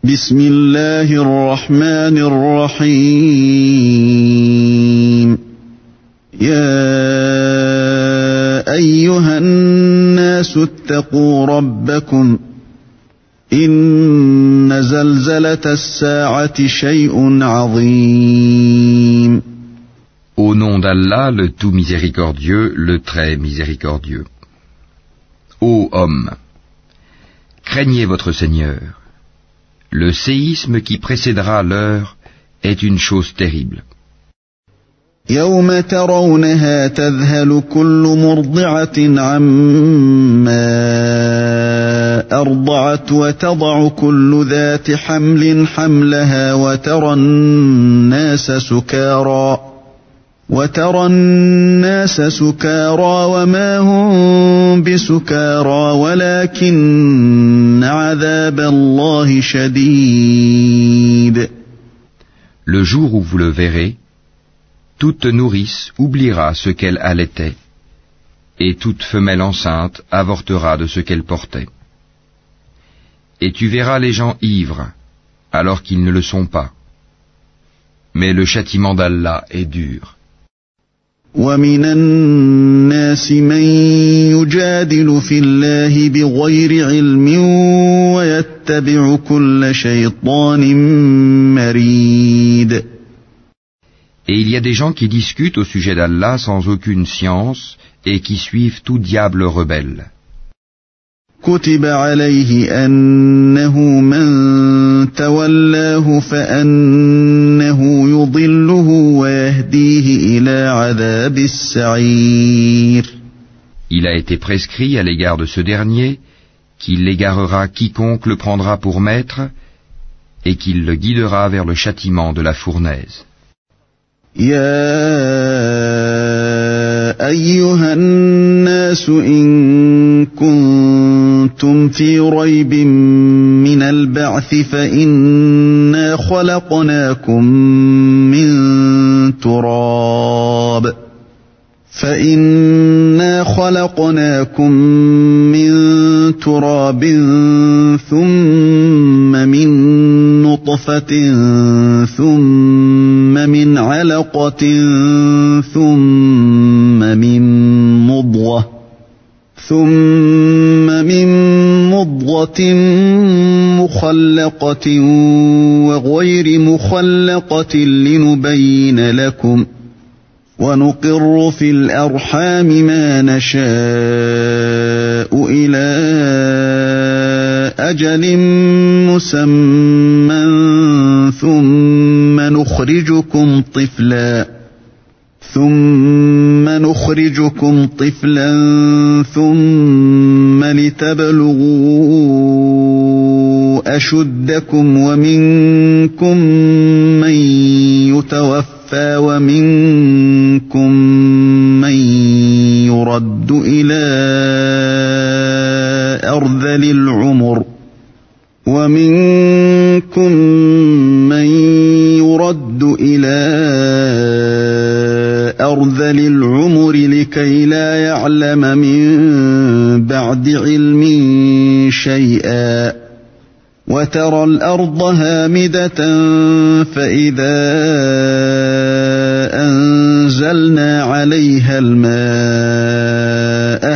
بسم الله الرحمن الرحيم يا أيها الناس اتقوا ربكم إن زلزلة الساعة شيء عظيم. Au nom d'Allah, le tout miséricordieux, le très miséricordieux. Ô hommes, craignez votre Seigneur. Le séisme qui précédera l'heure est une chose terrible. يوم ترونها تذهل كل مرضعة عما أرضعت وتضع كل ذات حمل حملها وترى الناس سكارى وما هم بسكارى ولكن عذاب الله شديد. Le jour où vous le verrez, toute nourrice oubliera ce qu'elle allaitait, et toute femelle enceinte avortera de ce qu'elle portait. Et tu verras les gens ivres, alors qu'ils ne le sont pas. Mais le châtiment d'Allah est dur. ومن الناس من يجادل في الله بغير علم ويتبع كل شيطان مريد. Et il y a des gens qui discutent au sujet d'Allah sans aucune science et qui suivent tout diable rebelle. كتب عليه أنه من تولاه فأنه يضله ويهديه إلى عذاب السعير. Il a été prescrit à l'égard de ce dernier qu'il égarera quiconque le prendra pour maître et qu'il le guidera vers le châtiment de la fournaise. يا أيها الناس إن كنتم في ريب من البعث فإنا خلقناكم من تراب ثم من نطفة ثم من علقة ثم من مضغة مخلقة وغير مخلقة لنبين لكم ونقر في الأرحام ما نشاء إلى أجل مسمى ثم نخرجكم طفلا ثم لتبلغوا أشدكم ومنكم من يتوفى ومنكم من يرد إلى أرذل العمر لكي لا يعلم من بعد علم شيئا وترى الأرض هامدة فإذا أنزلنا عليها الماء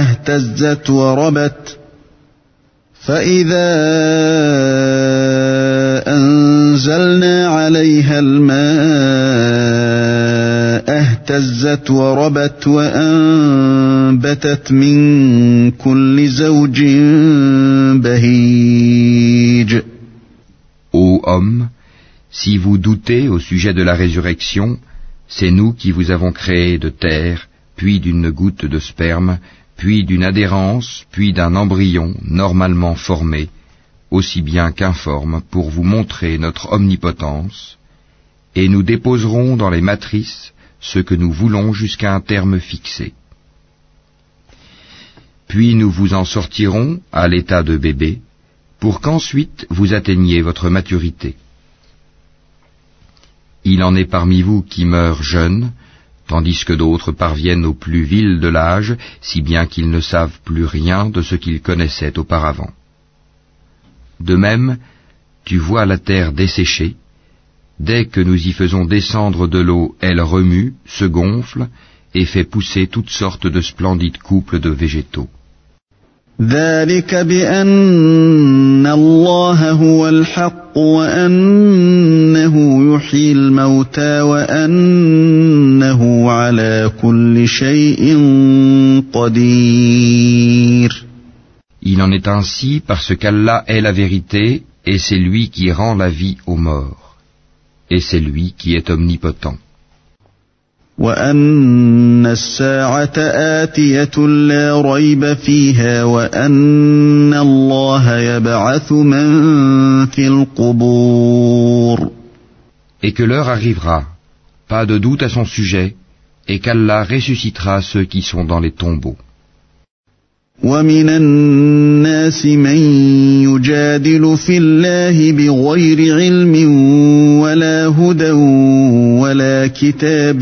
اهتزت وربت وأنبتت من كل زوج بهيج. Ô hommes, si vous doutez au sujet de la résurrection, c'est nous qui vous avons créé de terre, puis d'une goutte de sperme, puis d'une adhérence, puis d'un embryon normalement formé, aussi bien qu'informe, pour vous montrer notre omnipotence, et nous déposerons dans les matrices ce que nous voulons jusqu'à un terme fixé. Puis nous vous en sortirons à l'état de bébé, pour qu'ensuite vous atteigniez votre maturité. Il en est parmi vous qui meurent jeunes, tandis que d'autres parviennent au plus vil de l'âge, si bien qu'ils ne savent plus rien de ce qu'ils connaissaient auparavant. De même, tu vois la terre desséchée. Dès que nous y faisons descendre de l'eau, elle remue, se gonfle et fait pousser toutes sortes de splendides couples de végétaux. ذلك بأن الله هو الحق وأنه يحيي الموتى وأنه على كل شيء قدير. Il en est ainsi parce qu'Allah est la vérité et c'est lui qui rend la vie aux morts. Et c'est lui qui est omnipotent. وأن الساعة آتية لا ريب فيها وأن الله يبعث من في القبور. Et que l'heure arrivera, pas de doute à son sujet, et qu'Allah ressuscitera ceux qui sont dans les tombeaux. ومن الناس من يجادل في الله بغير علم ولا هدى ولا كتاب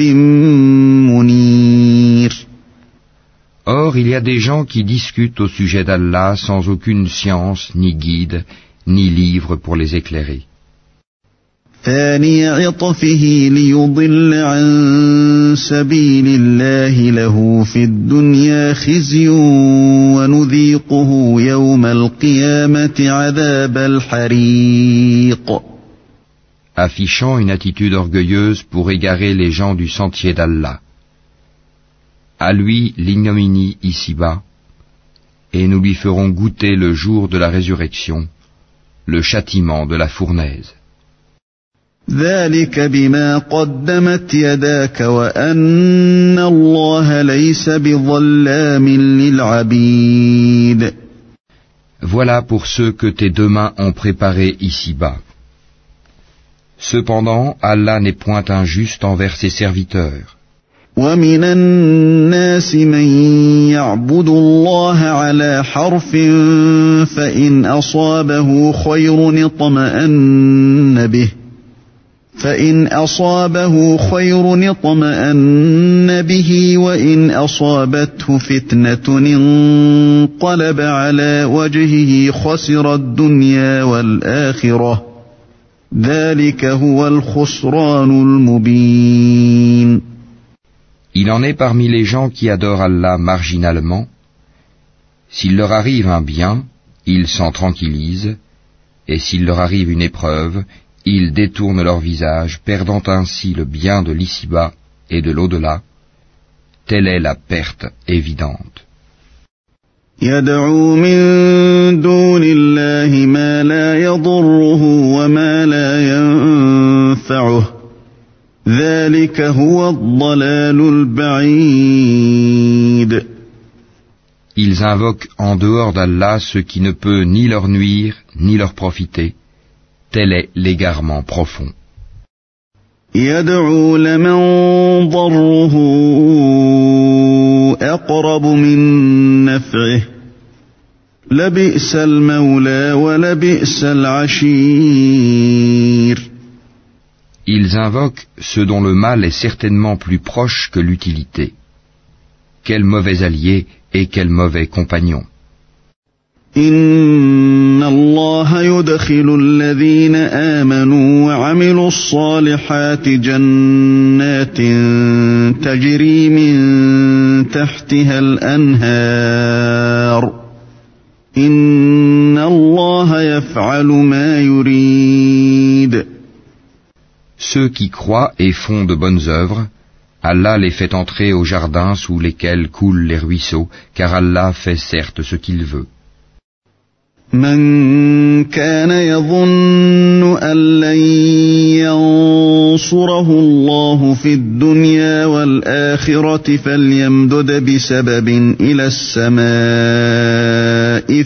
منير. Or, il y a des gens qui discutent au sujet d'Allah sans aucune science, ni guide, ni livre pour les éclairer. ثاني عطفه ليضل عن سبيل الله له في الدنيا خزي ونذيقه يوم القيامة عذاب الحريق. Affichant une attitude orgueilleuse pour égarer les gens du sentier d'Allah. À lui l'ignominie ici-bas, et nous lui ferons goûter le jour de la résurrection, le châtiment de la fournaise. ذلك بما قدمت يداك وأن الله ليس بظلام للعبيد. Voilà pour ceux que tes deux mains ont préparés ici-bas. Cependant, Allah n'est point injuste envers ses serviteurs. ومن الناس من يعبد الله على حرف فإن أصابه خير اطمأن به وإن أصابته فتنة انقلب على وجهه خسر الدنيا والآخرة ذلك هو الخسران المبين. Il en est parmi les gens qui adorent Allah marginalement. S'il leur arrive un bien, ils s'en tranquillisent, et s'il leur arrive une épreuve, ils détournent leur visage, perdant ainsi le bien de l'ici-bas et de l'au-delà. Telle est la perte évidente. يدعو من دون الله ما لا يضره وما لا ينفعه ذلك هو الضلال البعيد. Ils invoquent en dehors d'Allah ce qui ne peut ni leur nuire ni leur profiter. Tel est l'égarement profond. يدعو لمن ضره أقرب من نفعه لبئس المولى ولبئس العشير. Ils invoquent ce dont le mal est certainement plus proche que l'utilité. Quel mauvais allié et quel mauvais compagnon. إن الله يدخل الذين آمنوا وعملوا الصالحات جنات تجري من تحتها الأنهار إن الله يفعل ما يريد. Ceux qui croient et font de bonnes œuvres, Allah les fait entrer au jardin sous lesquels coulent les ruisseaux, car Allah fait certes ce qu'il veut. من كان يظن أن لن ينصره الله في الدنيا والآخرة فليمدد بسبب إلى السماء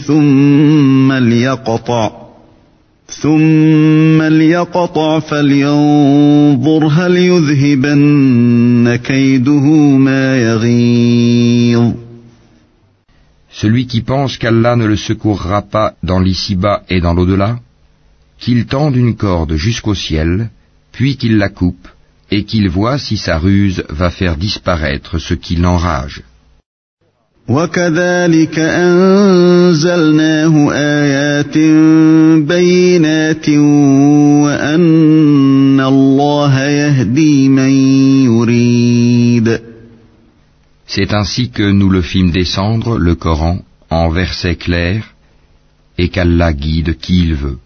ثم ليقطع فلينظر هل يذهبن كيده ما يغيظ. Celui qui pense qu'Allah ne le secourra pas dans l'ici-bas et dans l'au-delà, qu'il tende une corde jusqu'au ciel, puis qu'il la coupe, et qu'il voit si sa ruse va faire disparaître ce qui l'enrage. وكذلك أنزلناه آيات بينات وأن الله يهدي من يريد. C'est ainsi que nous le fîmes descendre, le Coran, en versets clairs, et qu'Allah guide qui il veut.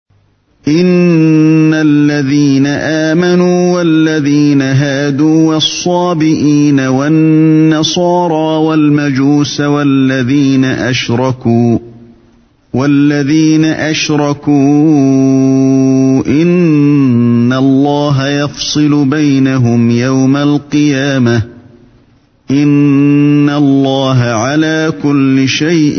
إن الذين آمنوا والذين هادوا والصابئين والنصارى والمجوس والذين أشركوا إن الله يفصل بينهم يوم القيامة إن الله على كل شيء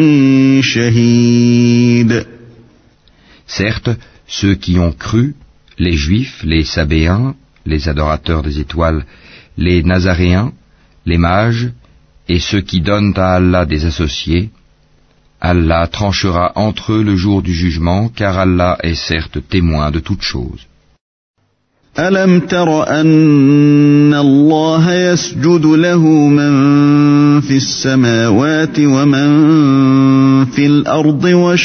شهيد. Certes, ceux qui ont cru, les Juifs, les Sabéens, les adorateurs des étoiles, les Nazaréens, les mages, et ceux qui donnent à Allah des associés, Allah tranchera entre eux le jour du jugement, car Allah est certes témoin de toutes choses. ألم تر أن الله يسجد له من في السماوات ومن في الأرض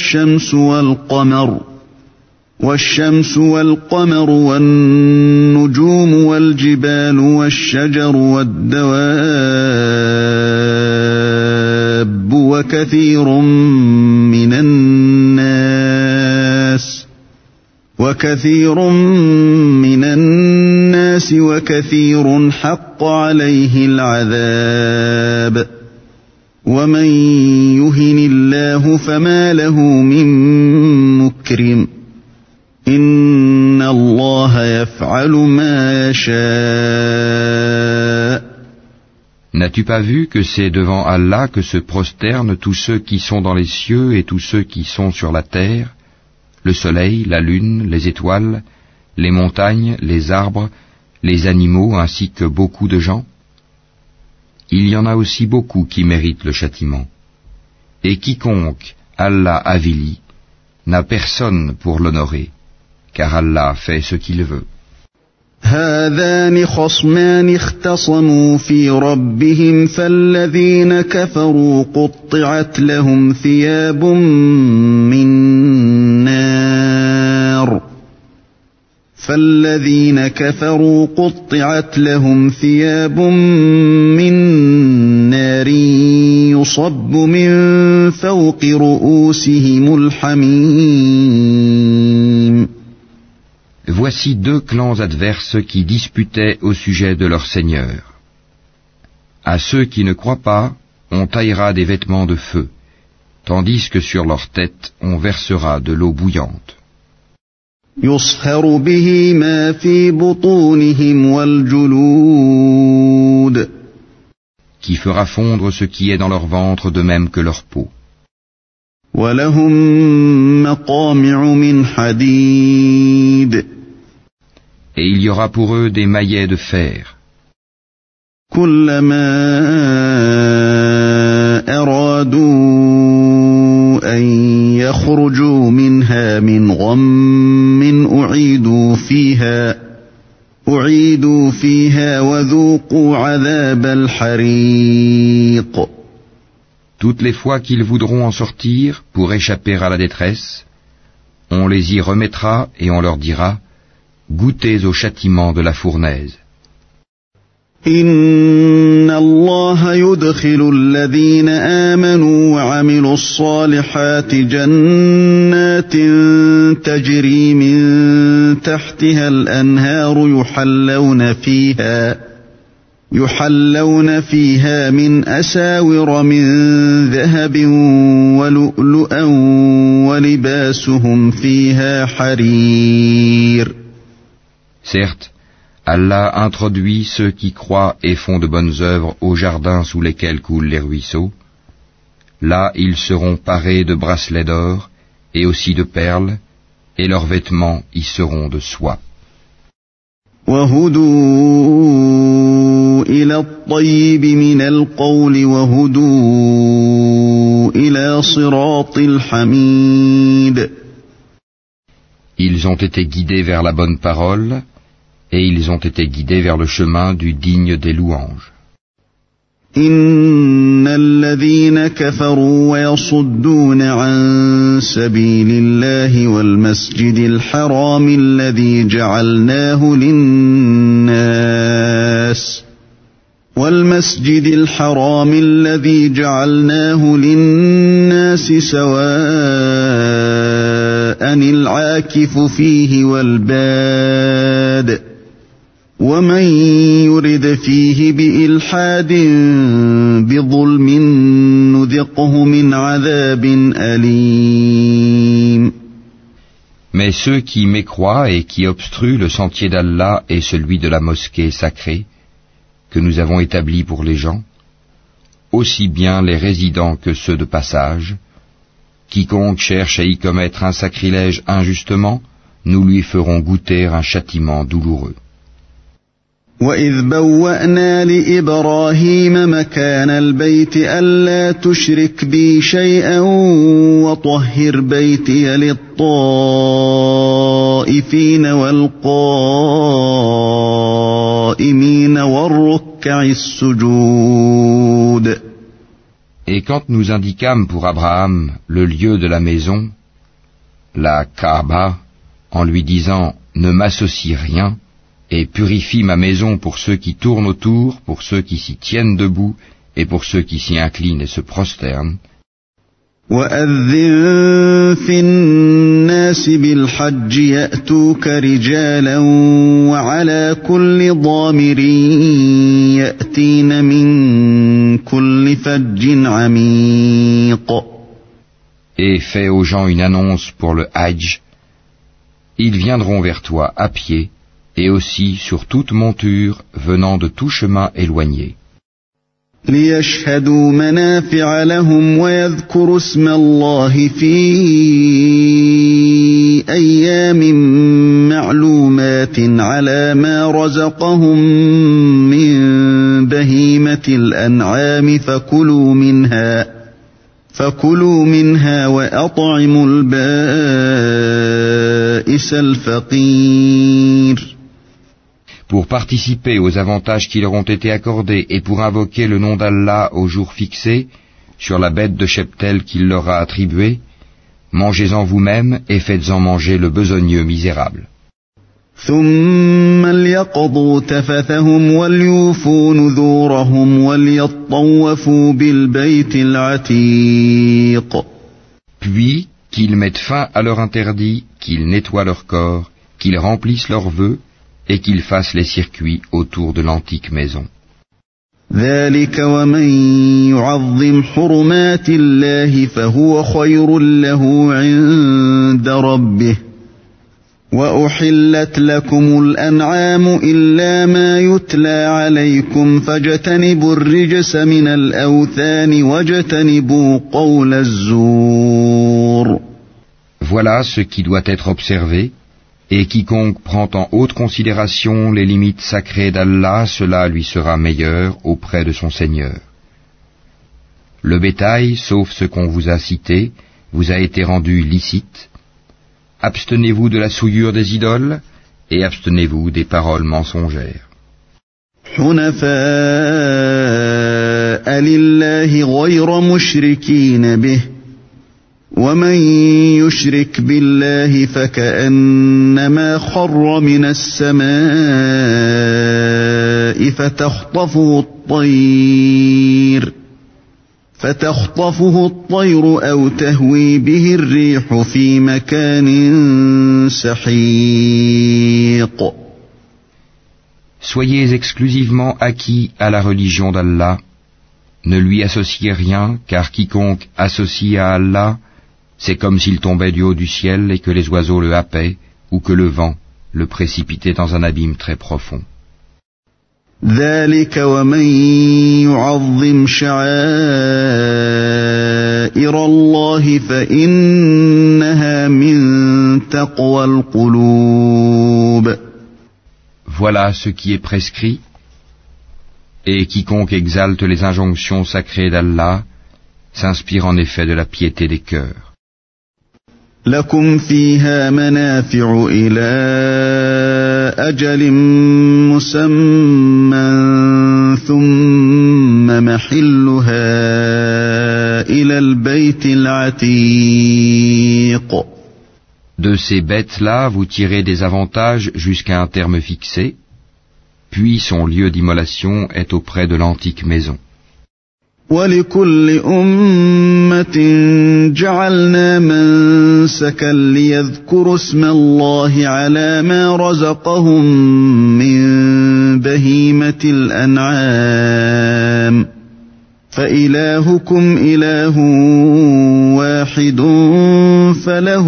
والشمس والقمر والنجوم والجبال والشجر والدواب وكثير من الناس وكثير حق عليه العذاب ومن يهن الله فما له من مكرم إن الله يفعل ما يشاء. N'as-tu pas vu que c'est devant Allah que se prosternent tous ceux qui sont dans les cieux et tous ceux qui sont sur la terre, le soleil, la lune, les étoiles, les montagnes, les arbres, les animaux ainsi que beaucoup de gens? Il y en a aussi beaucoup qui méritent le châtiment. Et quiconque Allah avilit n'a personne pour l'honorer, car Allah fait ce qu'il veut. هذان خصمان اختصموا في ربهم فالذين كفروا قطعت لهم ثياب من نار يصب من فوق رؤوسهم الحميم. Voici deux clans adverses qui disputaient au sujet de leur Seigneur. À ceux qui ne croient pas, on taillera des vêtements de feu, tandis que sur leur tête on versera de l'eau bouillante. يصهر به ما في بطونهم والجلود. Qui fera fondre ce qui est dans leur ventre de même que leur peau. ولهم مقامع من حديد. Et il y aura pour eux des maillets de fer. كلما أرادوا أن يخرجوا منها من غم أعيدوا فيها وذوقوا عذاب الحريق. Toutes les fois qu'ils voudront en sortir pour échapper à la détresse, on les y remettra et on leur dira: goûtez au châtiment de la fournaise. إن الله يدخل الذين آمنوا وعملوا الصالحات جنات تجري من تحتها الأنهار يحلون فيها من أساور من ذهب ولؤلؤا ولباسهم فيها حرير. Certes, Allah introduit ceux qui croient et font de bonnes œuvres aux jardins sous lesquels coulent les ruisseaux. Là, ils seront parés de bracelets d'or et aussi de perles, et leurs vêtements y seront de soie. وهدوا إلى الطيب من القول وهدوا إلى صراط الحميد. Ils ont été guidés vers la bonne parole, et ils ont été guidés vers le chemin du digne des louanges. إن الذين كفروا ويصدون عن سبيل الله والمسجد الحرام الذي جعلناه للناس سواء العاكف فيه والباد ومن يرد فيه بإلحاد بظلم نذقه من عذاب أليم. Mais ceux qui mécroient et qui obstruent le sentier d'Allah et celui de la mosquée sacrée que nous avons établi pour les gens, aussi bien les résidents que ceux de passage, quiconque cherche à y commettre un sacrilège injustement, nous lui ferons goûter un châtiment douloureux. وَإِذْ بَوَّأْنَا لِإِبْرَاهِيمَ مَكَانَ الْبَيْتِ أَلَّا تُشْرِكْ بِي شَيْئًا وَطَهِّرْ بَيْتِيَ لِلطَّائِفِينَ وَالْقَائِمِينَ وَالرُّكَّعِ السُّجُودِ. Et quand nous indiquâmes pour Abraham le lieu de la maison, la Kaaba, en lui disant « Ne m'associe rien », et purifie ma maison pour ceux qui tournent autour, pour ceux qui s'y tiennent debout, et pour ceux qui s'y inclinent et se prosternent. وَأَذِّن فِي النَّاسِ بِالْحَجِّ يَأْتُوكَ رِجَالًا وَعَلَى كُلِّ ضَامِرٍ يَأْتِينَ مِنْ كُلِّ فَجٍّ عَمِيقٍ. Et fais aux gens une annonce pour le Hajj. Ils viendront vers toi à pied, et aussi sur toute monture venant de tout chemin éloigné. لِيَشْهَدُوا مَنَافِعَ لَهُمْ وَيَذْكُرُوا اسْمَ اللَّهِ فِي أَيَّامٍ مَّعْلُومَاتٍ عَلَى مَا رَزَقَهُم مِّن بَهِيمَةِ الْأَنْعَامِ فَكُلُوا مِنْهَا وَأَطْعِمُوا الْبَائِسَ الْفَقِيرَ. Pour participer aux avantages qui leur ont été accordés et pour invoquer le nom d'Allah au jour fixé, sur la bête de cheptel qu'il leur a attribuée, mangez-en vous-même et faites-en manger le besogneux misérable. ثُمَّ لْيَقْضُوا تَفَثَهُمْ وَلْيُوفُوا نُذُورَهُمْ وَلْيَطَّوَّفُوا بِالْبَيْتِ الْعَتِيقِ. Puis, qu'ils mettent fin à leur interdit, qu'ils nettoient leur corps, qu'ils remplissent leurs vœux, et qu'ils fassent les circuits autour de l'antique maison. ذَلِكَ وَمَن يُعَظِّمْ حُرُمَاتِ اللَّهِ فَهُوَ خَيْرٌ لَّهُ عِندَ رَبِّهِ وَأُحِلَّتْ لَكُمُ الْأَنْعَامُ إِلَّا مَا يُتْلَى عَلَيْكُمْ فَاجْتَنِبُوا الرِّجْسَ مِنَ الْأَوْثَانِ وَاجْتَنِبُوا قَوْلَ الزُّورِ. Voilà ce qui doit être observé, et quiconque prend en haute considération les limites sacrées d'Allah, cela lui sera meilleur auprès de son Seigneur. Le bétail, sauf ce qu'on vous a cité, vous a été rendu licite. Abstenez-vous de la souillure des idoles, et abstenez-vous des paroles mensongères. حُنَفَاءَ لِلَّهِ غَيْرَ مُشْرِكِينَ بِهِ وَمَن يُشْرِكْ بِاللَّهِ فَكَأَنَّمَا خَرَّ مِنَ السَّمَاءِ فَتَخْطَفُهُ الطَّيْرُ أَوْ تَهْوِي بِهِ الرِّيحُ فِي مَكَانٍ سَحِيقٍ. Soyez exclusivement acquis à la religion d'Allah. Ne lui associez rien, car quiconque associe à Allah, c'est comme s'il tombait du haut du ciel et que les oiseaux le happaient, ou que le vent le précipitait dans un abîme très profond. ذَلِكَ وَمَن يُعَظِّمْ شَعَائِرَ اللَّهِ فَإِنَّهَا مِن تَقْوَى الْقُلُوبِ. Voilà ce qui est prescrit, et quiconque exalte les injonctions sacrées d'Allah s'inspire en effet de la piété des cœurs. لَكُمْ فِيهَا مَنَافِعُ إِلَى أَجَلٍ مُّسَمًّى ثُمَّ محلها إلى البيت العتيق. De ces bêtes-là, vous tirez des avantages jusqu'à un terme fixé, puis son lieu d'immolation est auprès de l'antique maison. وَلِكُلِّ أُمَّةٍ جَعَلْنَا مَنسَكًا لِيَذْكُرُوا اسْمَ اللَّهِ عَلَى مَا رَزَقَهُم مِّن بَهِيمَةِ الْأَنْعَامِ فَإِلَٰهُكُمْ إِلَٰهٌ وَاحِدٌ فَلَهُ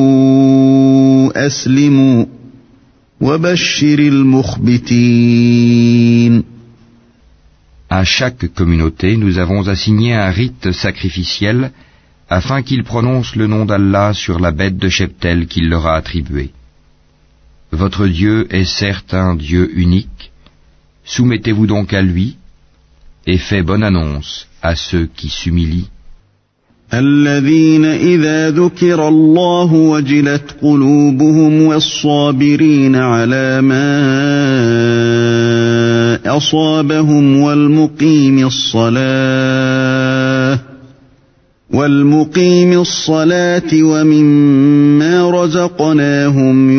أَسْلِمُوا وَبَشِّرِ الْمُخْبِتِينَ. À chaque communauté, nous avons assigné un rite sacrificiel afin qu'ils prononcent le nom d'Allah sur la bête de cheptel qu'il leur a attribuée. Votre Dieu est certes un Dieu unique, soumettez-vous donc à lui et faites bonne annonce à ceux qui s'humilient. الذين إذا ذكر الله وجلت قلوبهم والصابرين على ما أصابهم والمقيم الصلاة ومما رزقناهم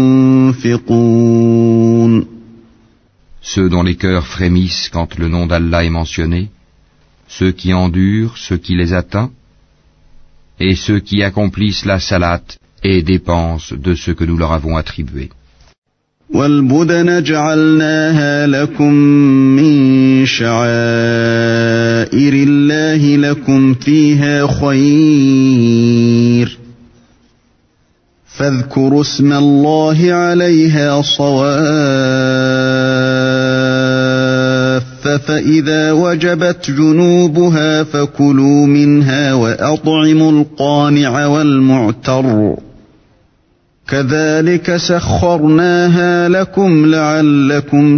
ينفقون. Ceux dont les cœurs frémissent quand le nom d'Allah est mentionné, ceux qui endurent ce qui les atteint, et ceux qui accomplissent la salate et dépensent de ce que nous leur avons attribué. وَالْبُدَنَ جَعَلْنَاهَا لَكُم مِّن شَعَائِرِ اللَّهِ لَكُمْ فِيهَا خَيْرٌ فَاذْكُرُوا اسْمَ اللَّهِ عَلَيْهَا صَوَافَّ فَإِذَا وَجَبَتْ جُنُوبُهَا فَكُلُوا مِنْهَا وَأَطْعِمُوا الْقَانِعَ وَالْمُعْتَرَّ كَذَلِكَ سَخَّرْنَاهَا لَكُمْ لَعَلَّكُمْ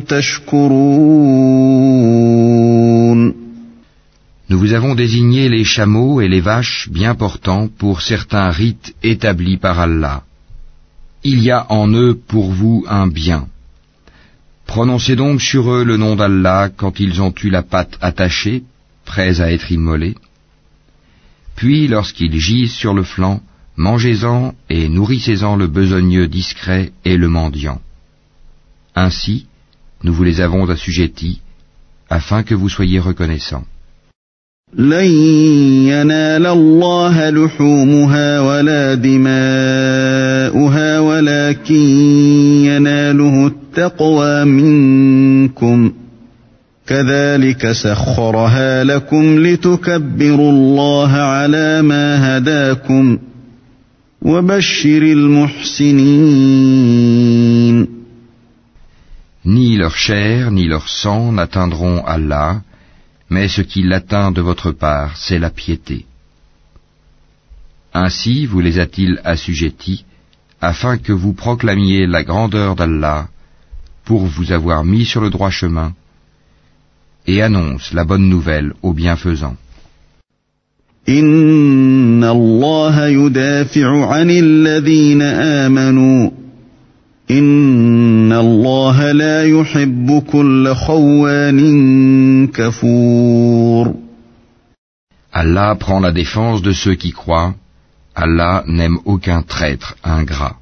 تَشْكُرُونَ. Nous vous avons désigné les chameaux et les vaches bien portants pour certains rites établis par Allah. Il y a en eux pour vous un bien. Prononcez donc sur eux le nom d'Allah quand ils ont eu la patte attachée, prêts à être immolés. Puis, lorsqu'ils gisent sur le flanc, mangez-en et nourrissez-en le besogneux discret et le mendiant. Ainsi, nous vous les avons assujettis, afin que vous soyez reconnaissants. لن ينال الله لحومها ولا دماؤها ولكن يناله التقوى منكم كذلك سخرها لكم لتكبروا الله على ما هداكم وبشر المحسنين. Ni leur chair ni leur sang n'atteindront Allah, mais ce qui l'atteint de votre part, c'est la piété. Ainsi vous les a-t-il assujettis, afin que vous proclamiez la grandeur d'Allah, pour vous avoir mis sur le droit chemin, et annonce la bonne nouvelle aux bienfaisants. Inna Allah yudafi'u 'anil ladhina amanu. Inna Allah la yuhibbu kulla khawwanin kafour. Allah prend la défense de ceux qui croient. Allah n'aime aucun traître ingrat.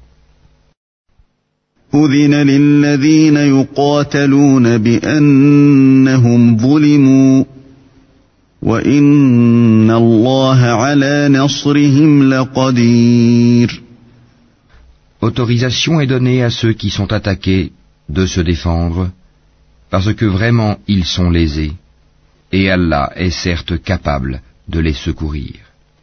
أذن للذين يقاتلون بأنهم ظلموا وإن الله على نصرهم لقدير. Autorisation est donnée à ceux qui sont attaqués de se défendre, parce que vraiment ils sont lésés, et Allah est certes capable de les secourir.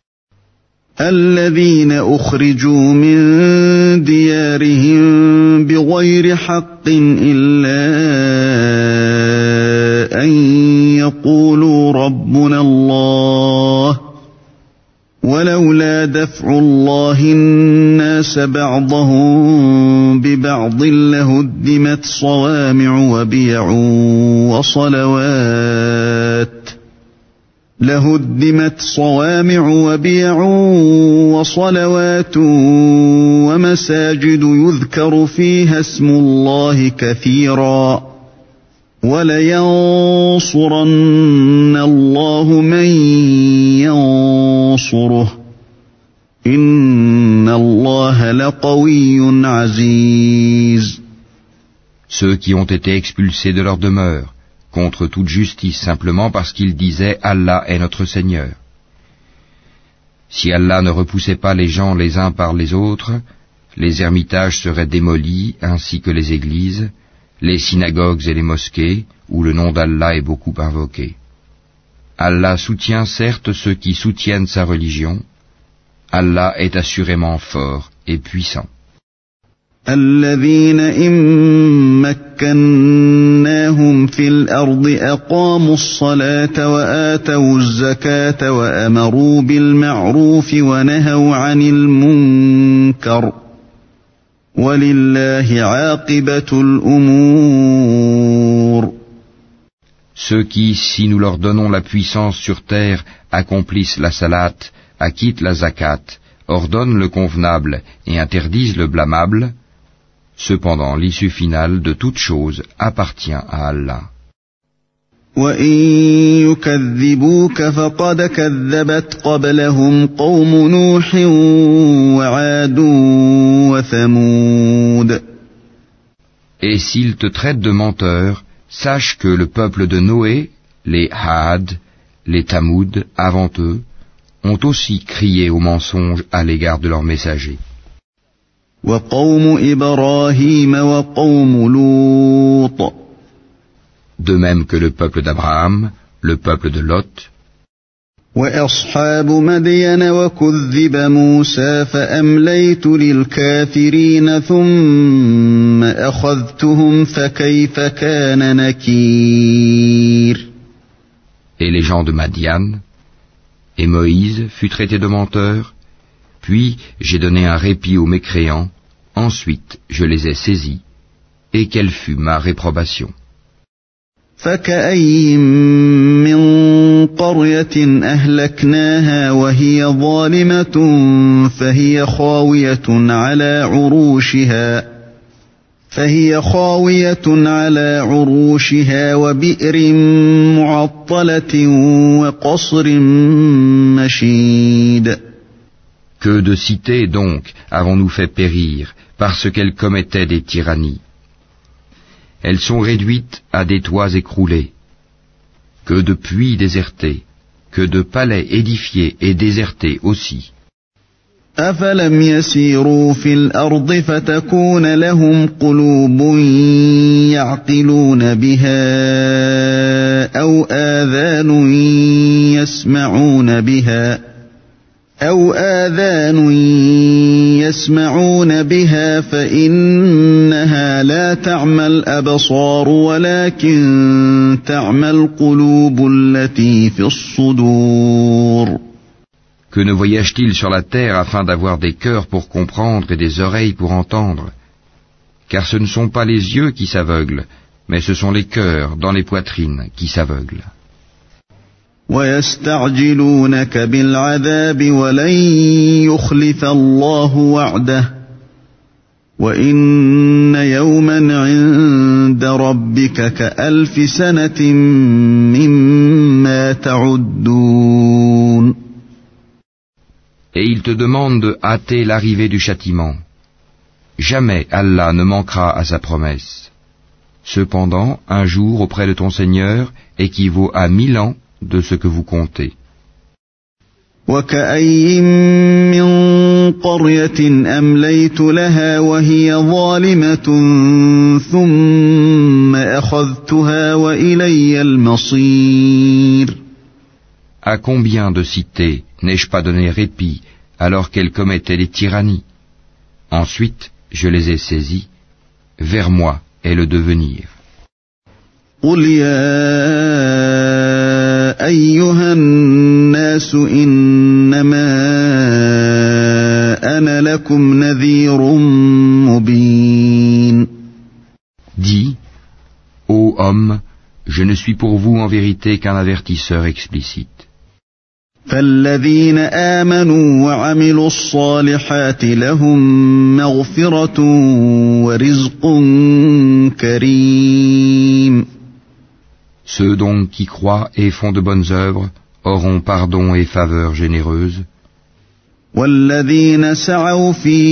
الذين أخرجوا من ديارهم بغير حق إلا أن يقولوا ربنا الله ولولا دفع الله الناس بعضهم ببعض لهدمت صوامع وبيع وصلوات ومساجد يذكر فيها اسم الله كثيرا وَلَيَنصُرَنَّ اللَّهُ مَن يَنصُرُهُ إِنَّ اللَّهَ لَقَوِيٌّ عَزِيزٌ. Ceux qui ont été expulsés de leur demeure, contre toute justice, simplement parce qu'ils disaient « Allah est notre Seigneur ». Si Allah ne repoussait pas les gens les uns par les autres, les ermitages seraient démolis, ainsi que les églises, les synagogues et les mosquées, où le nom d'Allah est beaucoup invoqué. Allah soutient certes ceux qui soutiennent sa religion. Allah est assurément fort et puissant. الذين إن مكناهم في الأرض أقاموا الصلاة وآتوا الزكاة وأمروا بالمعروف ونهوا عن المنكر ولله عاقبة الأمور. Ceux qui, si nous leur donnons la puissance sur terre, accomplissent la salat, acquittent la zakat, ordonnent le convenable et interdisent le blâmable, cependant l'issue finale de toute chose appartient à Allah. وَإِن يُكَذِّبُوكَ فَقَدْ كَذَّبَتْ قَبْلَهُمْ قَوْمُ نُوحٍ وَعَادٌ وَثَمُودَ. Et s'ils te traitent de menteur, sache que le peuple de Noé, les Had, les Tamoud, avant eux, ont aussi crié au mensonge à l'égard de leurs messagers. وَقَوْمُ إِبْرَاهِيمَ وَقَوْمُ لُوطٍ. De même que le peuple d'Abraham, le peuple de Lot. وَأَصْحَابُ مَدْيَنَ وَكُذِّبَ مُوسَى فَأَمْلَيْتُ لِلْكَافِرِينَ ثُمَّ أَخَذْتُهُمْ فَكَيْفَ كَانَ نَكِيرِ. Et les gens de Madian, et Moïse fut traité de menteur, puis j'ai donné un répit aux mécréants, ensuite je les ai saisis, et quelle fut ma réprobation. فَكَأَيٍّ مِّن قَرْيَةٍ أَهْلَكْنَاهَا وَهِيَ ظَالِمَةٌ فَهِيَ خَاوِيَةٌ عَلَى عُرُوشِهَا وَبِئْرٍ مُّعَطَّلَةٍ وَقَصْرٍ مَّشِيدٍ. Que de cités donc avons-nous fait périr parce qu'elles commettaient des tyrannies. Elles sont réduites à des toits écroulés. Que de puits désertés, que de palais édifiés et désertés aussi. أَفَلَمْ يَسِيرُوا فِي الْأَرْضِ فَتَكُونَ لَهُمْ قُلُوبٌ يَعْقِلُونَ بِهَا أَوْ آذَانٌ يَسْمَعُونَ بِهَا فَإِنَّهَا لَا تَعْمَى الْأَبْصَارُ وَلَكِنْ تَعْمَى الْقُلُوبُ الَّتِي فِي الصُّدُورِ. Que ne voyage-t-il sur la terre afin d'avoir des cœurs pour comprendre et des oreilles pour entendre? Car ce ne sont pas les yeux qui s'aveuglent, mais ce sont les cœurs dans les poitrines qui s'aveuglent. وَيَسْتَعْجِلُونَكَ بِالْعَذَابِ وَلَن يُخْلِفَ اللَّهُ وَعْدَهُ وَإِنَّ يَوْمًا عِندَ رَبِّكَ كَأَلْفِ سَنَةٍ مِّمَّا تَعُدُّونَ. Et ils te demandent de hâter l'arrivée du châtiment. Jamais Allah ne manquera à sa promesse. Cependant, un jour auprès de ton Seigneur équivaut à 1000 ans de ce que vous comptez. وَكَأَيٍّن مِّن قَرْيَةٍ أَمْلَيْتُ لَهَا وَهِيَ ظَالِمَةٌ ثُمَّ أَخَذْتُهَا وَإِلَيَّ الْمَصِيرُ. À combien de cités n'ai-je pas donné répit alors qu'elles commettaient des tyrannies? Ensuite, je les ai saisies. Vers moi est le devenir. قُلْ يَا أَيُّهَا النَّاسُ إِنَّمَا أَنَا لَكُمْ نَذِيرٌ مُّبِينٌ. Dis, ô hommes, je ne suis pour vous en vérité qu'un avertisseur explicite. فَالَّذِينَ آمَنُوا وَعَمِلُوا الصَّالِحَاتِ لَهُم مَّغْفِرَةٌ وَرِزْقٌ كَرِيمٌ. Ceux donc qui croient et font de bonnes œuvres auront pardon et faveur généreuse. والذين سعوا في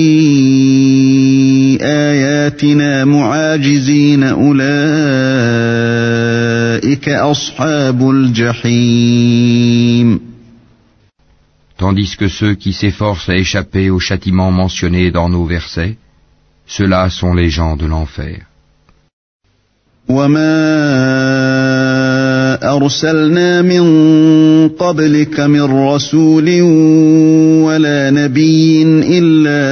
آياتنا معاجزين أولئك أصحاب الجحيم. Tandis que ceux qui s'efforcent à échapper au châtiment mentionné dans nos versets, ceux-là sont les gens de l'enfer. أرسلنا من قبلك من رسول ولا نبي إلا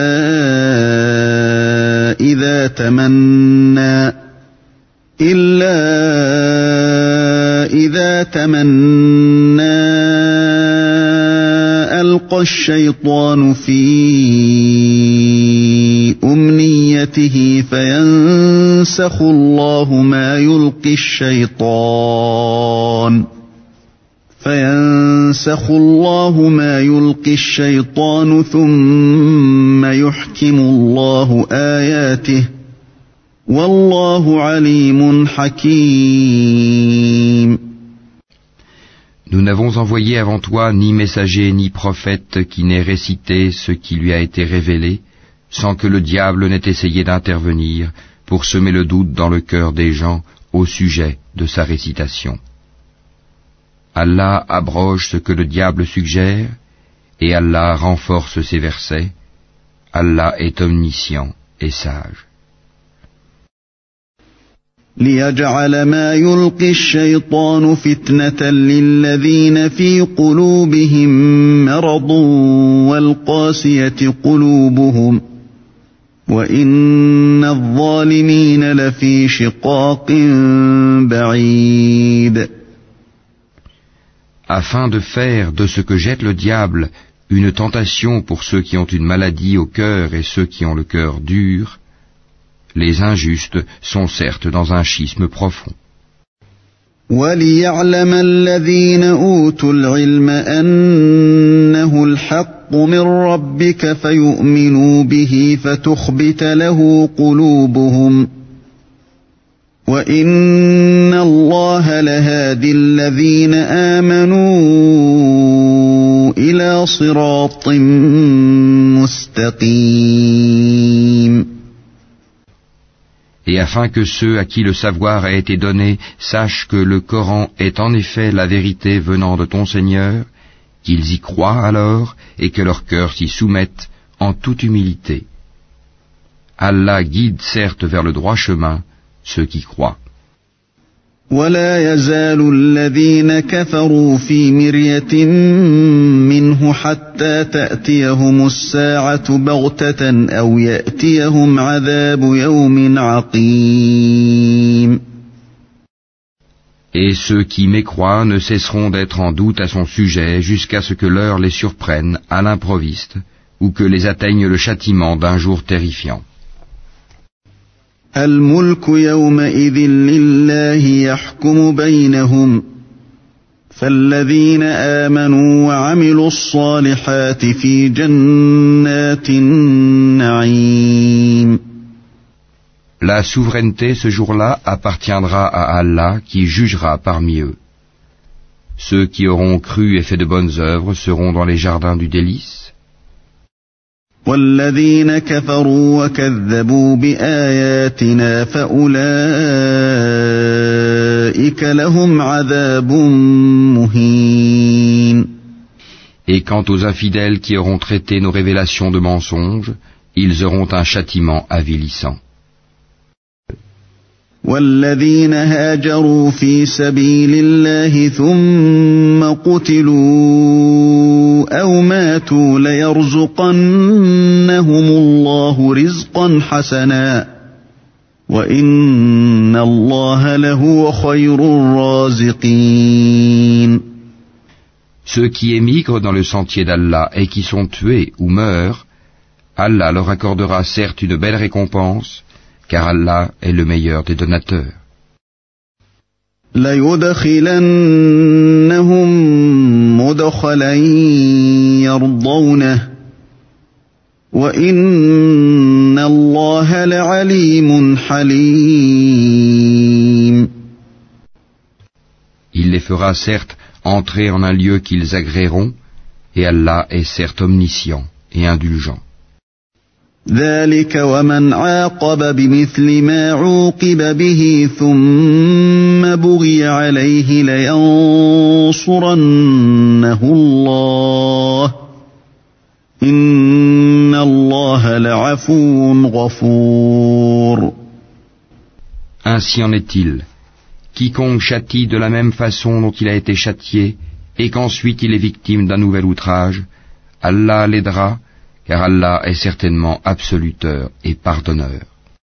إذا تمنى ألقى الشيطان في أمنيته فينسخ الله ما يلقي الشيطان ثم يحكم الله آياته والله عليم حكيم. Nous n'avons envoyé avant toi ni messager ni prophète qui n'ait récité ce qui lui a été révélé, sans que le diable n'ait essayé d'intervenir pour semer le doute dans le cœur des gens au sujet de sa récitation. Allah abroge ce que le diable suggère, et Allah renforce ses versets. Allah est omniscient et sage. ليجعل ما يلقي الشيطان فتنة للذين في قلوبهم مرض والقاسية قلوبهم وإن الظالمين لفي شقاق بعيد. Afin de faire de ce que jette le diable une tentation pour ceux qui ont une maladie au cœur et ceux qui ont le cœur dur, les injustes sont certes dans un schisme profond. وَلِيَعْلَمَ الَّذِينَ أُوتُوا الْعِلْمَ أَنَّهُ الْحَقُّ مِنْ رَبِّكَ فَيُؤْمِنُوا بِهِ فَتُخْبِتَ لَهُ قُلُوبُهُمْ وَإِنَّ اللَّهَ لَهَادِي الَّذِينَ آمَنُوا إِلَى صِرَاطٍ مُسْتَقِيمٍ. Et afin que ceux à qui le savoir a été donné sachent que le Coran est en effet la vérité venant de ton Seigneur, qu'ils y croient alors et que leur cœur s'y soumette en toute humilité. Allah guide certes vers le droit chemin ceux qui croient. ولا يزال الذين كفروا في مرية منه حتى تأتيهم الساعة بغتة أو يأتيهم عذاب يوم عقيم. Et ceux qui mécroient ne cesseront d'être en doute à son sujet jusqu'à ce que l'heure les surprenne à l'improviste ou que les atteigne le châtiment d'un jour terrifiant. الملك يومئذ لله يحكم بينهم فالذين آمنوا وعملوا الصالحات في جنات النعيم. La souveraineté ce jour-là appartiendra à Allah qui jugera parmi eux. Ceux qui auront cru et fait de bonnes œuvres seront dans les jardins du délice. والذين كفروا وكذبوا بآياتنا فأولئك لهم عذاب مهين. Et quant aux infidèles qui auront traité nos révélations de mensonges, ils auront un châtiment avilissant. والذين هاجروا في سبيل الله ثم قتلوا أو ماتوا ليرزقنهم الله رزقا حسنا وإن الله لهو خير الرازقين. Ceux qui émigrent dans le sentier d'Allah et qui sont tués ou meurent, Allah leur accordera certes une belle récompense, car Allah est le meilleur des donateurs. لَيُدْخِلَنَّهُمْ مُدْخَلًا يَرْضَوْنَهُ وَإِنَّ اللَّهَ لَعَلِيمٌ حَلِيمٌ. les fera certes entrer en un lieu qu'ils agréeront, et Allah est certes omniscient et indulgent. ذلك ومن عاقب بمثل ما عوقب به ثم بغي عليه لينصرنه الله إن الله لعفو غفور. Ainsi en est-il. Quiconque châtie de la même façon dont il a été châtié, et qu'ensuite il est victime d'un nouvel outrage, Allah l'aidera, car Allah est certainement absoluteur et pardonneur.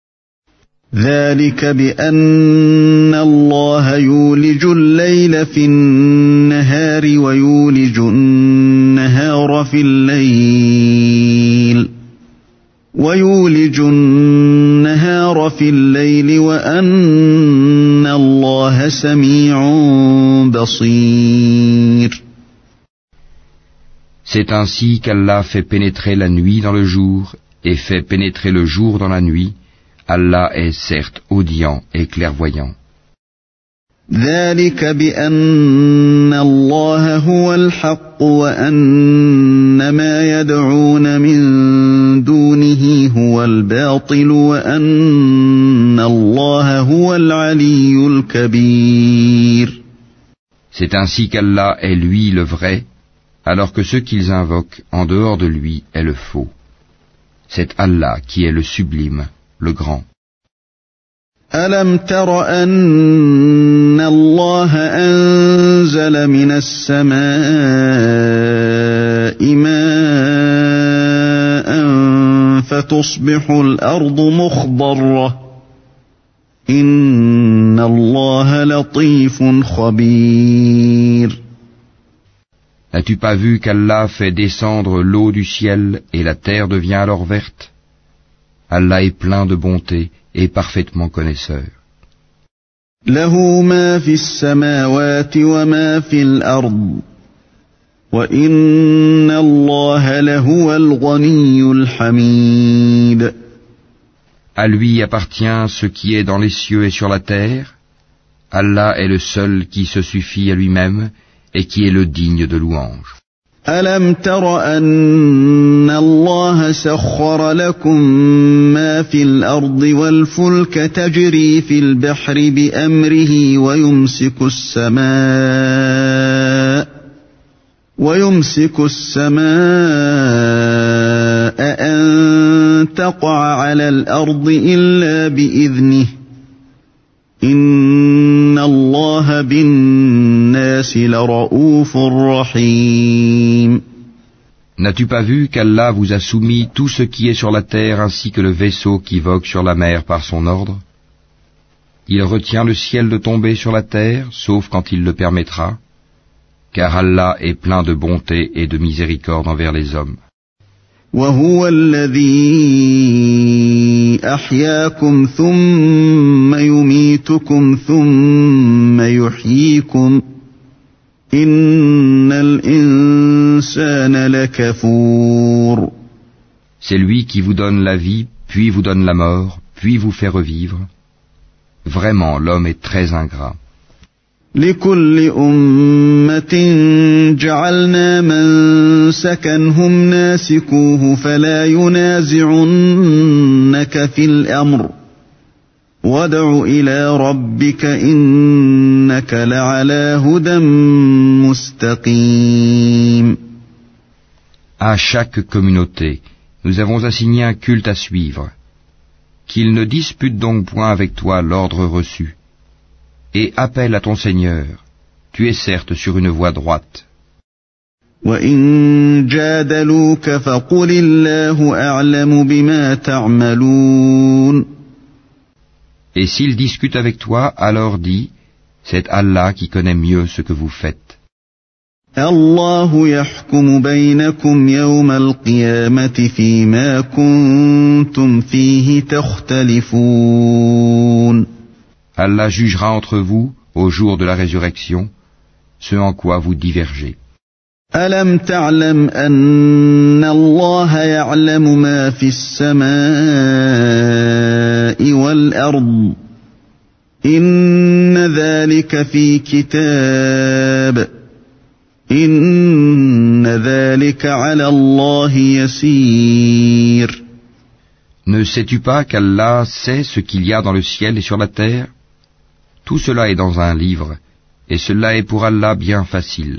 ذلك بأن الله يولج الليل في النهار ويولج النهار في الليل وأن الله سميع بصير. C'est ainsi qu'Allah fait pénétrer la nuit dans le jour et fait pénétrer le jour dans la nuit. Allah est certes audient et clairvoyant. ذلك بأن الله هو الحق وأن ما يدعون من دونه هو الباطل وأن الله هو العلي الكبير. C'est ainsi qu'Allah est lui le vrai, alors que ce qu'ils invoquent en dehors de lui est le faux. C'est Allah qui est le sublime, le grand. ألم تر أن الله أنزل من السماء ماء فتصبح الأرض مخضرة إن الله لطيف خبير. N'as-tu pas vu qu'Allah fait descendre l'eau du ciel et la terre devient alors verte? Allah est plein de bonté et parfaitement connaisseur. له ما في السماوات وما في الأرض وإن الله لهو الغني الحميد. À lui appartient ce qui est dans les cieux et sur la terre. Allah est le seul qui se suffit à lui-même et qui est le digne de louange. ألم تر أن الله سخر لكم ما في الأرض والفلك تجري في البحر بأمره ويمسك السماء أن تقع على الأرض إلا بإذنه إن الله بالناس لرؤوف رحيم. N'as-tu pas vu qu'Allah vous a soumis tout ce qui est sur la terre ainsi que le vaisseau qui vogue sur la mer par son ordre? Il retient le ciel de tomber sur la terre, sauf quand il le permettra, car Allah est plein de bonté et de miséricorde envers les hommes. وهو الذي أحياكم ثم يميتكم ثم يحييكم إن الإنسان لكفور. C'est lui qui vous donne la vie, puis vous donne la mort, puis vous fait revivre. Vraiment, l'homme est très ingrat. لكل أمة جعلنا منسكا هم ناسكوه فلا ينازعنك في الأمر وادع إلى ربك إنك لعلى هدى مستقيم. À chaque communauté, nous avons assigné un culte à suivre. Qu'ils ne disputent donc point avec toi l'ordre reçu. Et appelle à ton Seigneur, tu es certes sur une voie droite. وَإِن جَادَلُوكَ فَقُلِ اللَّهُ أَعْلَمُ بِمَا تَعْمَلُونَ. Et s'ils discutent avec toi, alors dis, c'est Allah qui connaît mieux ce que vous faites. الله يحكم بينكم يوم القيامة فيما كنتم فيه تختلفون. Allah jugera entre vous, au jour de la résurrection, ce en quoi vous divergez. ألم تعلم أن الله يعلم ما في السماء والأرض إن ذلك ذلك في كتاب إن ذلك على الله يسير. Ne sais-tu pas qu'Allah sait ce qu'il y a dans le ciel et sur la terre? Tout cela est dans un livre, et cela est pour Allah bien facile.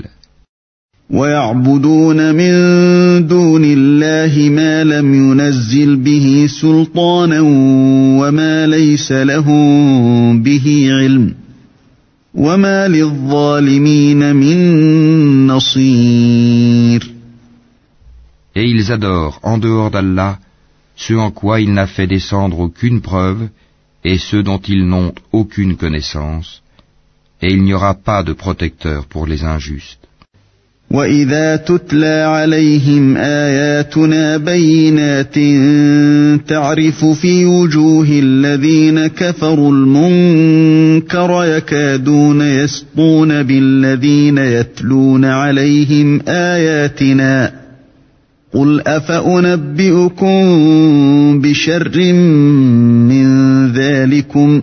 ويعبدون من دون الله ما لم ينزل به سلطانا وما ليس لهم به علم وما للظالمين من نصير. Et ils adorent en dehors d'Allah ce en quoi il n'a fait descendre aucune preuve et ceux dont ils n'ont aucune connaissance, et il n'y aura pas de protecteur pour les injustes. وَإِذَا تُتْلَى عَلَيْهِمْ آيَاتُنَا بَيِّنَاتٍ تَعْرِفُ فِي وُجُوهِ الَّذِينَ كَفَرُوا الْمُنكَرَ يَكَادُونَ يَسْطُونَ بِالَّذِينَ يَتْلُونَ عَلَيْهِمْ آيَاتِنَا قُلْ أَفَأُنَبِّئُكُم بِشَرٍّ مِّن ذَلِكُمْ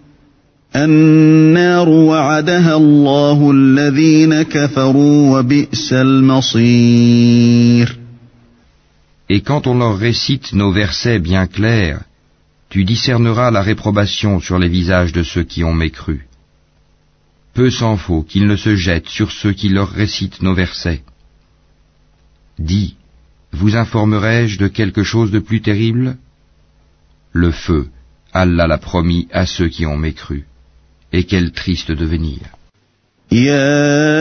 النار وعدها الله الذين كفروا وبئس المصير. Et quand on leur récite nos versets bien clairs, tu discerneras la réprobation sur les visages de ceux qui ont mécru. Peu s'en faut qu'ils ne se jettent sur ceux qui leur récitent nos versets. Dis, vous informerai-je de quelque chose de plus terrible? Le feu, Allah l'a promis à ceux qui ont mécru. Et quel triste devenir. يا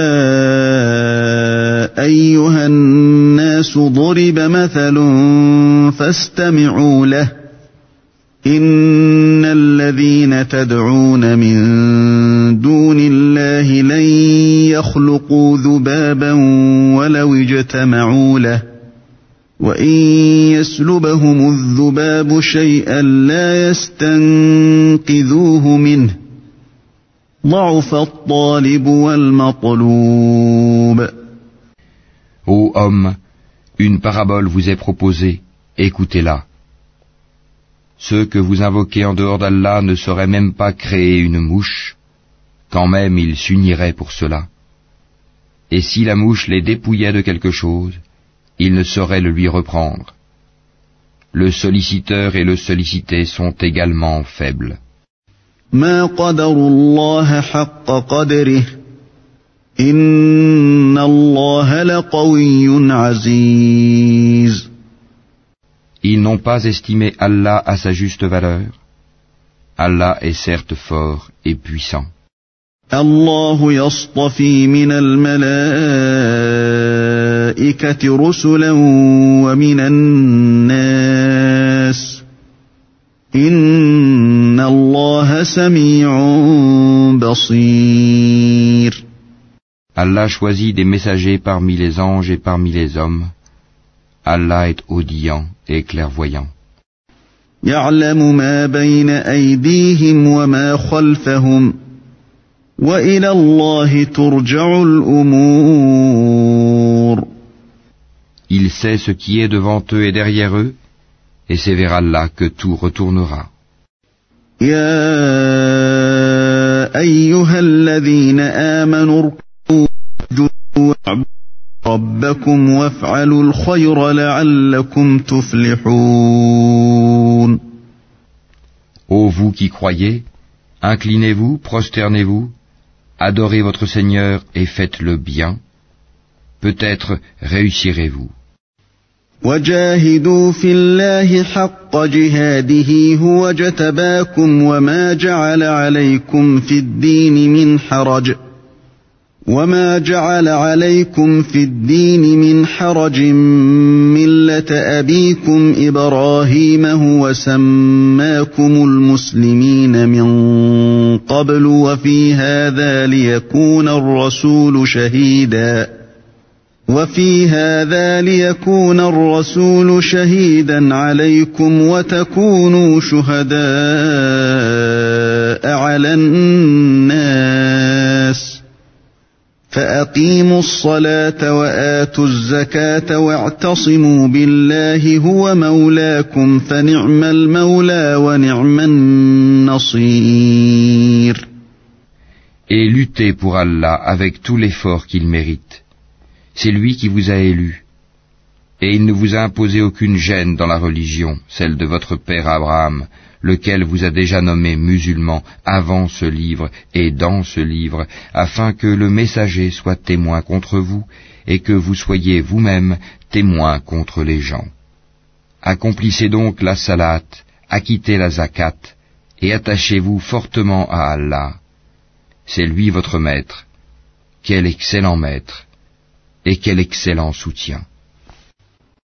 أيها الناس ضرب مثل فاستمعوا له إن الذين تدعون من دون الله لن يخلقوا ذبابا ولو اجتمعوا له وإن يسلبهم الذباب شيئا لا يستنقذوه منه ضعف الطالب والمطلوب. Ô homme, une parabole vous est proposée, écoutez-la. Ceux que vous invoquez en dehors d'Allah ne sauraient même pas créer une mouche, quand même ils s'uniraient pour cela. Et si la mouche les dépouillait de quelque chose, ils ne sauraient le lui reprendre. Le solliciteur et le sollicité sont également faibles. ما قدروا الله حق قدره إن الله لقوي عزيز. Ils n'ont pas estimé Allah à sa juste valeur. Allah est certes fort et puissant. الله يصطفي من الملائكة رسلا ومن الناس إن الله سميع بصير. Allah choisit des messagers parmi les anges et parmi les hommes. Allah est audient et clairvoyant. يعلم ما بين أيديهم وما خلفهم وإلى الله ترجع الأمور. Il sait ce qui est devant eux et derrière eux, et c'est vers Allah que tout retournera. يا أيها الذين آمنوا اركعوا واعبدوا ربكم وافعلوا الخير لعلكم تفلحون. Ô vous qui croyez, inclinez-vous, prosternez-vous, adorez votre Seigneur et faites le bien. Peut-être réussirez-vous. وجاهدوا في الله حق جهاده هو اجتباكم وما جعل عليكم في الدين من حرج ملة أبيكم إبراهيم هو سماكم المسلمين من قبل وفي هذا ليكون الرسول شهيدا عليكم وتكونوا شهداء على الناس فأقيموا الصلاة وآتوا الزكاة واعتصموا بالله هو مولاكم فنعم المولى ونعم النصير. et luttez pour Allah avec tout l'effort qu'il mérite. C'est lui qui vous a élu, et il ne vous a imposé aucune gêne dans la religion, celle de votre père Abraham, lequel vous a déjà nommé musulman avant ce livre et dans ce livre, afin que le messager soit témoin contre vous, et que vous soyez vous-même témoin contre les gens. Accomplissez donc la salat, acquittez la zakat, et attachez-vous fortement à Allah. C'est lui votre maître. Quel excellent maître, et quel excellent soutien.